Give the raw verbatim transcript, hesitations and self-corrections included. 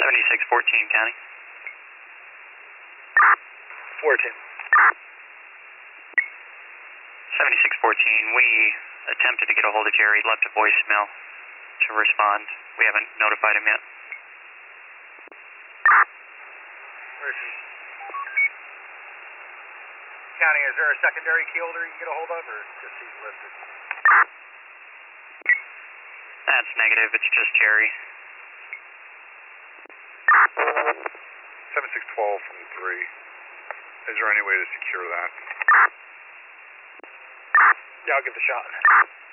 seventy-six fourteen, County. fourteen. seventy-six fourteen, we attempted to get a hold of Jerry, left a voicemail to respond. We haven't notified him yet. Where is he? County, is there a secondary key holder you can get a hold of, or just he's listed? That's negative, it's just Jerry. seven six one two from three. Is there any way to secure that? Yeah, I'll give it a shot.